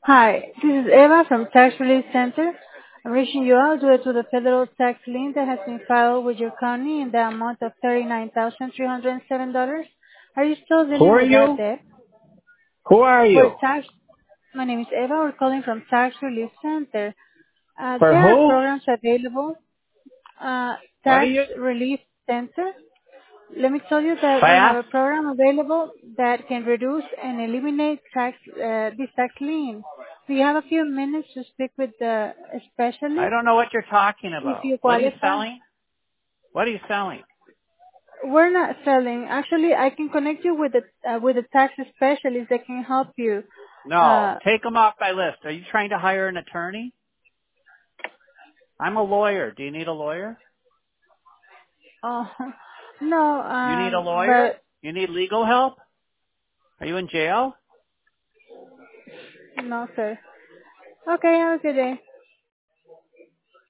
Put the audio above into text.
Hi, this is Eva from Tax Relief Center. I'm reaching you out due to the federal tax lien that has been filed with your county in the amount of $39,307. Are you still Who dealing are with that you? debt? Who are For you? tax, my name is Eva. We're calling from Tax Relief Center. For There are who? programs available. What are Tax you? Relief Center. Let me tell you that we have Fast? a program available that can reduce and eliminate this tax lien. Do you have a few minutes to speak with the I specialist don't know what you're talking if about. you What are you qualify? selling? What are you selling? We're not selling. Actually, I can connect you with a tax specialist that can help you. No, Uh, take them off my list. Are you trying to hire an attorney? I'm a lawyer. Do you need a lawyer? oh, no, You need a lawyer? but You need legal help? Are you in jail? no, sir. Okay, have a good day.